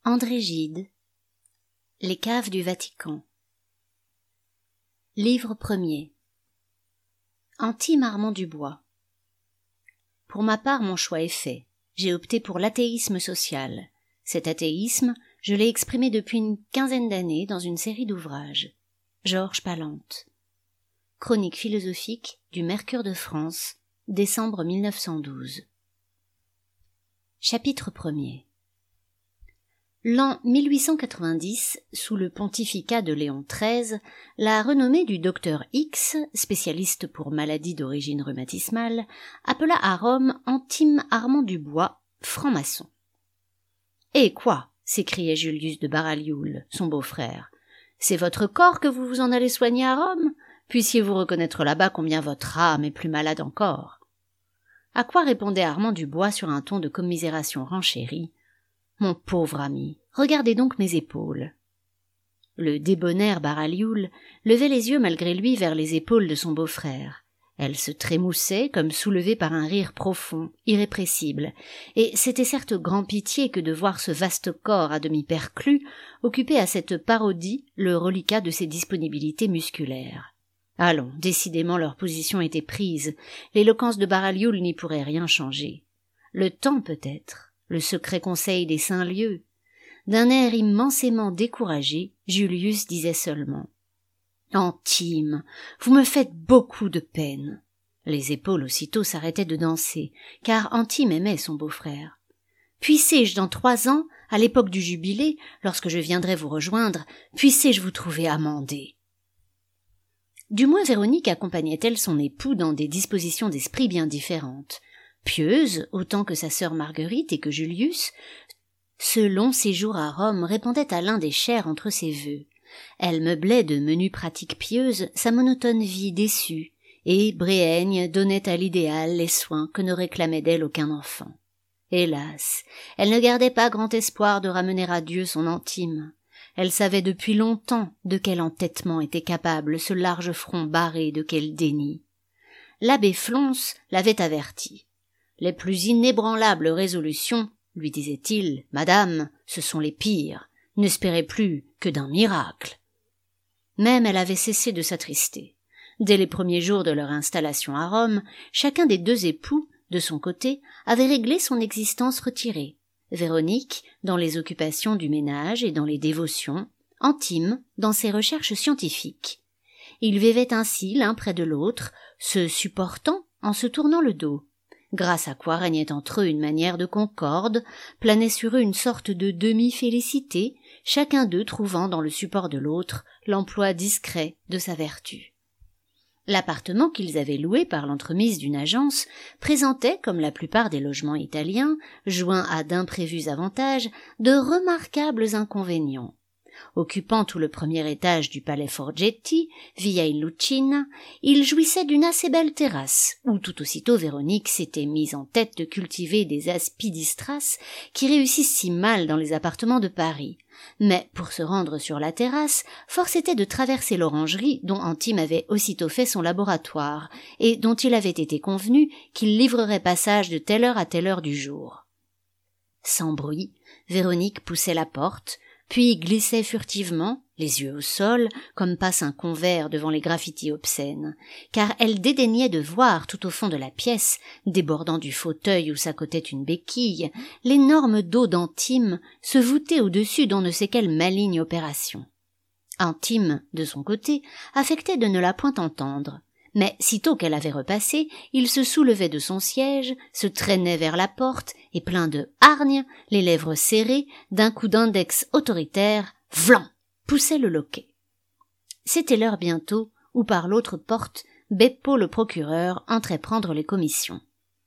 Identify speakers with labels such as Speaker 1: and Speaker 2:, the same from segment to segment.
Speaker 1: André Gide. Les caves du Vatican. Livre premier. Antime Armand Dubois. Pour ma part, mon choix est fait. J'ai opté pour l'athéisme social. Cet athéisme, je l'ai exprimé depuis une quinzaine d'années dans une série d'ouvrages. Georges Palante. Chronique philosophique du Mercure de France, décembre 1912. Chapitre 1er. L'an 1890, sous le pontificat de Léon XIII, la renommée du docteur X, spécialiste pour maladies d'origine rhumatismale, appela à Rome Antime Armand Dubois, franc-maçon. « Eh quoi » s'écriait Julius de Baralioul, son beau-frère. « C'est votre corps que vous vous en allez soigner à Rome ? Puissiez-vous reconnaître là-bas combien votre âme est plus malade encore ?» À quoi répondait Armand Dubois sur un ton de commisération renchérie. « Mon pauvre ami, regardez donc mes épaules. » Le débonnaire Baralioul levait les yeux malgré lui vers les épaules de son beau-frère. Elles se trémoussaient comme soulevées par un rire profond, irrépressible, et c'était certes grand pitié que de voir ce vaste corps à demi perclus occuper à cette parodie le reliquat de ses disponibilités musculaires. Allons, décidément leur position était prise, l'éloquence de Baralioul n'y pourrait rien changer. Le temps peut-être. Le secret conseil des saints lieux. D'un air immensément découragé, Julius disait seulement « Antime, vous me faites beaucoup de peine. » Les épaules aussitôt s'arrêtaient de danser, car Antime aimait son beau-frère. « Puissé-je dans 3 ans, à l'époque du jubilé, lorsque je viendrai vous rejoindre, puissé-je vous trouver amendé ?» Du moins Véronique accompagnait-elle son époux dans des dispositions d'esprit bien différentes. Pieuse, autant que sa sœur Marguerite et que Julius, ce long séjour à Rome répondait à l'un des chers entre ses vœux. Elle meublait de menues pratiques pieuses sa monotone vie déçue, et Bréhaigne donnait à l'idéal les soins que ne réclamait d'elle aucun enfant. Hélas, elle ne gardait pas grand espoir de ramener à Dieu son Antime. Elle savait depuis longtemps de quel entêtement était capable ce large front barré de quel déni. L'abbé Flonce l'avait averti. Les plus inébranlables résolutions, lui disait-il, « Madame, ce sont les pires. N'espérez plus que d'un miracle. » Même elle avait cessé de s'attrister. Dès les premiers jours de leur installation à Rome, chacun des 2 époux, de son côté, avait réglé son existence retirée. Véronique, dans les occupations du ménage et dans les dévotions, Antime, dans ses recherches scientifiques. Ils vivaient ainsi l'un près de l'autre, se supportant en se tournant le dos. Grâce à quoi régnait entre eux une manière de concorde, planait sur eux une sorte de demi-félicité, chacun d'eux trouvant dans le support de l'autre l'emploi discret de sa vertu. L'appartement qu'ils avaient loué par l'entremise d'une agence présentait, comme la plupart des logements italiens, joints à d'imprévus avantages, de remarquables inconvénients. Occupant tout le premier étage du palais Forgetti, via il Lucina, il jouissait d'une assez belle terrasse, où tout aussitôt Véronique s'était mise en tête de cultiver des aspidistras qui réussissent si mal dans les appartements de Paris. Mais, pour se rendre sur la terrasse, force était de traverser l'orangerie dont Antime avait aussitôt fait son laboratoire, et dont il avait été convenu qu'il livrerait passage de telle heure à telle heure du jour. Sans bruit, Véronique poussait la porte, puis glissait furtivement, les yeux au sol, comme passe un convers devant les graffitis obscènes, car elle dédaignait de voir tout au fond de la pièce, débordant du fauteuil où s'accotait une béquille, l'énorme dos d'Antime se voûter au-dessus d'on ne sait quelle maligne opération. Antime, de son côté, affectait de ne la point entendre. Mais sitôt qu'elle avait repassé, il se soulevait de son siège, se traînait vers la porte, et plein de hargne, les lèvres serrées, d'un coup d'index autoritaire, vlan, poussait le loquet. C'était l'heure bientôt où par l'autre porte, Beppo le procureur entrait prendre les commissions.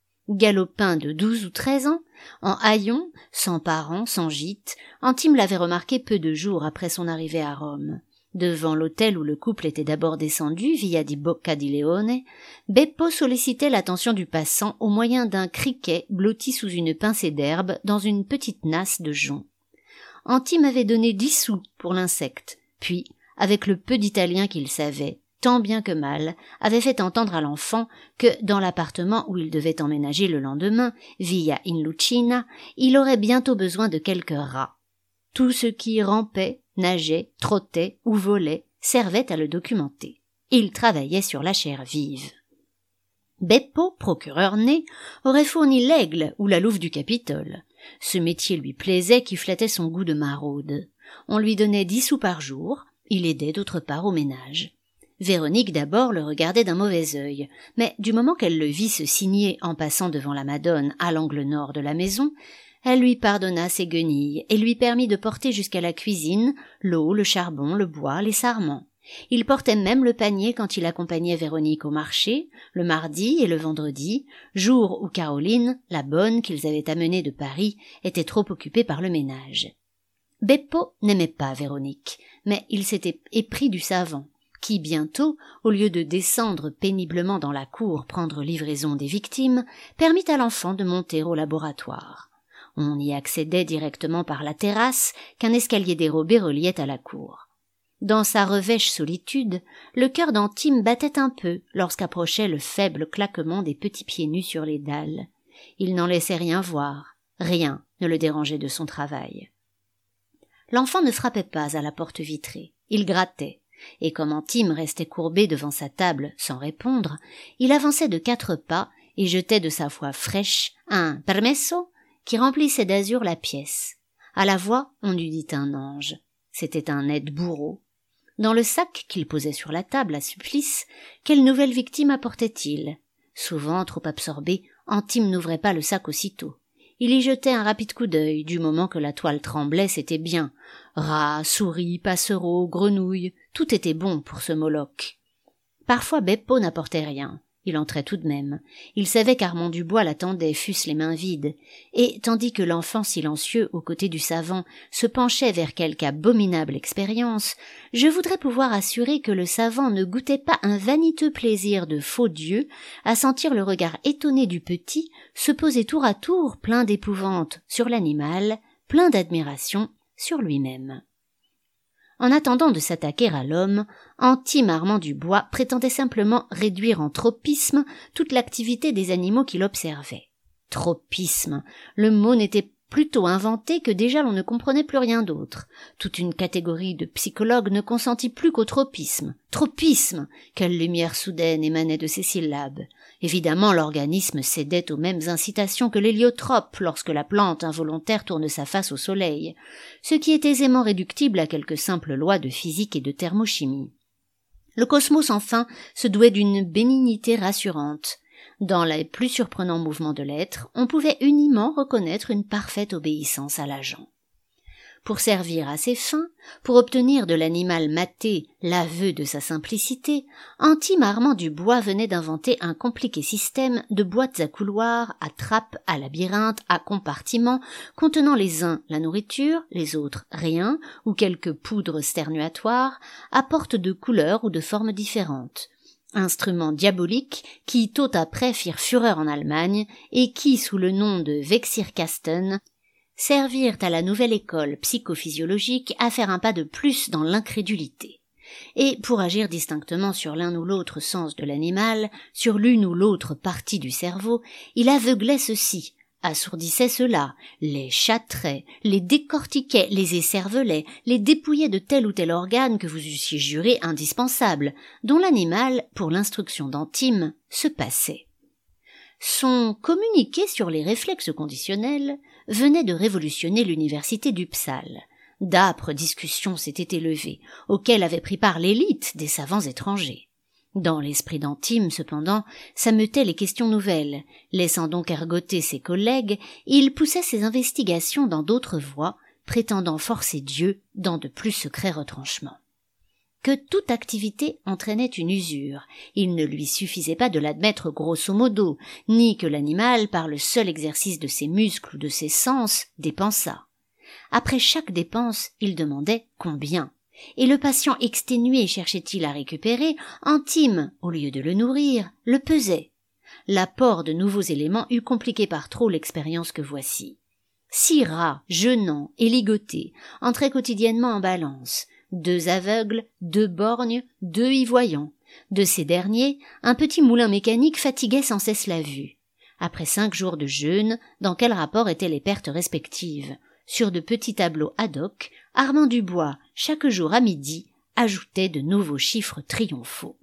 Speaker 1: Galopin de 12 ou 13 ans, en haillons, sans parents, sans gîte, Antime l'avait remarqué peu de jours après son arrivée à Rome. Devant l'hôtel où le couple était d'abord descendu, via di Bocca di Leone, Beppo sollicitait l'attention du passant au moyen d'un criquet blotti sous une pincée d'herbe dans une petite nasse de jonc. Antime avait donné 10 sous pour l'insecte, puis, avec le peu d'italien qu'il savait, tant bien que mal, avait fait entendre à l'enfant que, dans l'appartement où il devait emménager le lendemain, via in Lucina, il aurait bientôt besoin de quelques rats. Tout ce qui rampait, nageait, trottait ou volait servait à le documenter. Il travaillait sur la chair vive. Beppo, procureur né, aurait fourni l'aigle ou la louve du Capitole. Ce métier lui plaisait qui flattait son goût de maraude. On lui donnait 10 sous par jour, il aidait d'autre part au ménage. Véronique d'abord le regardait d'un mauvais œil, mais du moment qu'elle le vit se signer en passant devant la Madone à l'angle nord de la maison, elle lui pardonna ses guenilles et lui permit de porter jusqu'à la cuisine l'eau, le charbon, le bois, les sarments. Il portait même le panier quand il accompagnait Véronique au marché, le mardi et le vendredi, jour où Caroline, la bonne qu'ils avaient amenée de Paris, était trop occupée par le ménage. Beppo n'aimait pas Véronique, mais il s'était épris du savant, qui bientôt, au lieu de descendre péniblement dans la cour prendre livraison des victimes, permit à l'enfant de monter au laboratoire. On y accédait directement par la terrasse qu'un escalier dérobé reliait à la cour. Dans sa revêche solitude, le cœur d'Antime battait un peu lorsqu'approchait le faible claquement des petits pieds nus sur les dalles. Il n'en laissait rien voir, rien ne le dérangeait de son travail. L'enfant ne frappait pas à la porte vitrée, il grattait, et comme Antime restait courbé devant sa table sans répondre, il avançait de 4 pas et jetait de sa voix fraîche un « permesso » qui remplissait d'azur la pièce. À la voix, on eût dit un ange. C'était un aide-bourreau. Dans le sac qu'il posait sur la table à supplice, quelle nouvelle victime apportait-il? Souvent, trop absorbé, Antime n'ouvrait pas le sac aussitôt. Il y jetait un rapide coup d'œil, du moment que la toile tremblait, c'était bien. Rats, souris, passereaux, grenouilles, tout était bon pour ce Moloch. Parfois Beppo n'apportait rien. Il entrait tout de même. Il savait qu'Armand Dubois l'attendait, fût-ce les mains vides, et tandis que l'enfant silencieux, aux côtés du savant, se penchait vers quelque abominable expérience, je voudrais pouvoir assurer que le savant ne goûtait pas un vaniteux plaisir de faux dieu à sentir le regard étonné du petit se poser tour à tour, plein d'épouvante, sur l'animal, plein d'admiration sur lui-même. En attendant de s'attaquer à l'homme, Antime Armand Dubois prétendait simplement réduire en tropisme toute l'activité des animaux qu'il observait. Tropisme, le mot n'était plutôt inventé que déjà l'on ne comprenait plus rien d'autre. Toute une catégorie de psychologues ne consentit plus qu'au tropisme. Tropisme! Quelle lumière soudaine émanait de ces syllabes! Évidemment, l'organisme cédait aux mêmes incitations que l'héliotrope lorsque la plante involontaire tourne sa face au soleil, ce qui est aisément réductible à quelques simples lois de physique et de thermochimie. Le cosmos, enfin, se douait d'une bénignité rassurante. Dans les plus surprenants mouvements de l'être, on pouvait uniment reconnaître une parfaite obéissance à l'agent. Pour servir à ses fins, pour obtenir de l'animal maté l'aveu de sa simplicité, Antime Armand Dubois venait d'inventer un compliqué système de boîtes à couloirs, à trappes, à labyrinthes, à compartiments, contenant les uns la nourriture, les autres rien, ou quelques poudres sternuatoires, à portes de couleurs ou de formes différentes. Instruments diaboliques qui, tôt après, firent fureur en Allemagne et qui, sous le nom de Wechsirkasten, servirent à la nouvelle école psychophysiologique à faire un pas de plus dans l'incrédulité. Et pour agir distinctement sur l'un ou l'autre sens de l'animal, sur l'une ou l'autre partie du cerveau, il aveuglait ceci, assourdissait cela, les châtrait, les décortiquait, les écervelait, les dépouillait de tel ou tel organe que vous eussiez juré indispensable, dont l'animal, pour l'instruction d'Antime, se passait. Son communiqué sur les réflexes conditionnels venait de révolutionner l'université d'Uppsala. D'âpres discussions s'étaient élevées, auxquelles avait pris part l'élite des savants étrangers. Dans l'esprit d'Antime, cependant, s'ameutaient les questions nouvelles. Laissant donc ergoter ses collègues, il poussait ses investigations dans d'autres voies, prétendant forcer Dieu dans de plus secrets retranchements. Que toute activité entraînait une usure, il ne lui suffisait pas de l'admettre grosso modo, ni que l'animal, par le seul exercice de ses muscles ou de ses sens, dépensât. Après chaque dépense, il demandait combien, et le patient exténué cherchait-il à récupérer, Antime, au lieu de le nourrir, le pesait. L'apport de nouveaux éléments eût compliqué par trop l'expérience que voici. 6 rats, jeûnants et ligotés, entraient quotidiennement en balance, 2 aveugles, 2 borgnes, 2 y-voyants. De ces derniers, un petit moulin mécanique fatiguait sans cesse la vue. Après 5 jours de jeûne, dans quel rapport étaient les pertes respectives? sur de petits tableaux ad hoc, Armand Dubois, chaque jour à midi, ajoutait de nouveaux chiffres triomphaux.